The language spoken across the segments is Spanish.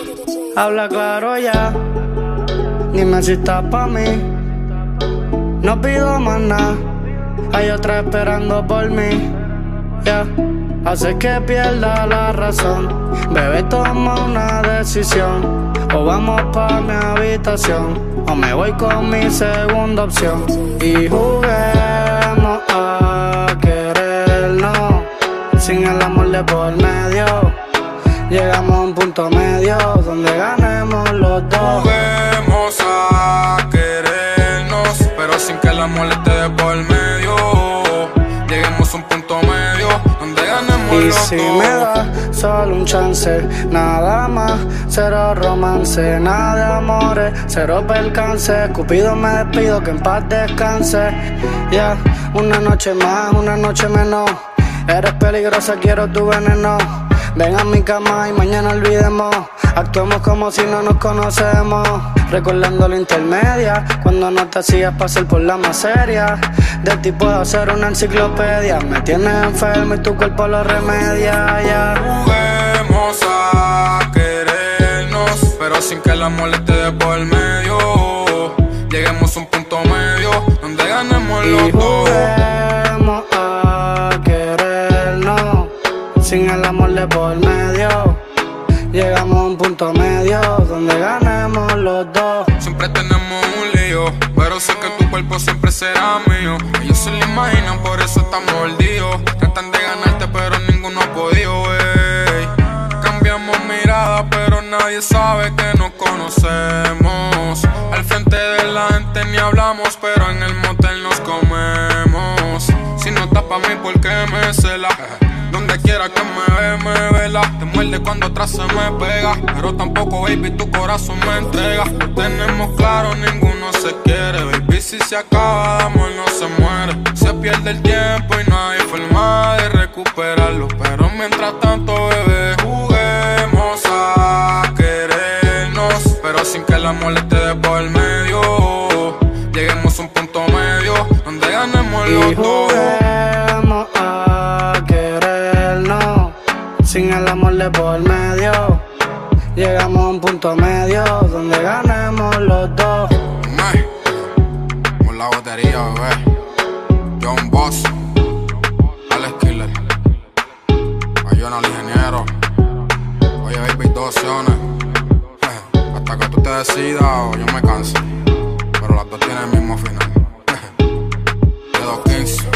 Habla claro ya, dime si estás pa' mí. No pido más nada, hay otra esperando por mí. Yeah. Hace que pierda la razón. Bebé, toma una decisión. O vamos pa' mi habitación, o me voy con mi segunda opción. Y juguemos a querernos, sin el amor de por medio. Llegamos a un punto medio donde ganemos los dos. Juguemos a querernos, pero sin que el amor esté de por medio. Lleguemos a un punto medio donde ganemos y los dos. Y si me da solo un chance, nada más, cero romance, nada de amores, cero percance. Cupido me despido, que en paz descanse. Yeah, una noche más, una noche menos. Eres peligrosa, quiero tu veneno. Ven a mi cama y mañana olvidemos. Actuemos como si no nos conocemos. Recordando la intermedia, cuando no te hacías pasar por la más seria. De ti puedo hacer una enciclopedia. Me tienes enfermo y tu cuerpo lo remedia. Yeah. Juguemos a querernos, pero sin que el amor esté de por medio. Lleguemos a un punto medio donde ganemos los dos. Juguemos a querernos, sin el amor de por medio. Llegamos a un punto medio donde ganemos los dos. Siempre tenemos un lío, pero sé que tu cuerpo siempre será mío. Ellos se lo imaginan, por eso están mordidos. Tratan de ganarte, pero ninguno ha podido, ey. Cambiamos miradas, pero nadie sabe que nos conocemos. Al frente de la gente ni hablamos, pero en el motel nos comemos. Si no estás pa' mí, ¿por qué me celas? Donde quiera que me vela. Te muerde cuando atrás se me pega, pero tampoco, baby, tu corazón me entrega. Lo tenemos claro, ninguno se quiere. Baby, si se acaba, de amor no se muere. Se pierde el tiempo y no hay forma de recuperarlo. Pero mientras tanto, bebé, juguemos a querernos, pero sin que el amor esté de por medio. Lleguemos a un punto medio donde ganemos los dos. Sin el amor de por medio, llegamos a un punto medio donde ganemos los dos. Por la batería, bebé. John Boss, Alex Killer, Ayona el ingeniero. Oye, baby, dos opciones. Hasta que tú te decidas o yo me canso, pero las dos tienen el mismo final. De 215.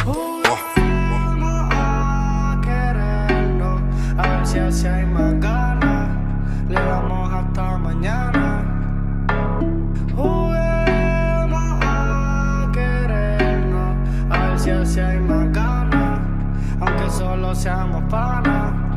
Si hay más ganas, le damos hasta mañana. Juguemos a querernos, a ver si hay más ganas, aunque solo seamos panas.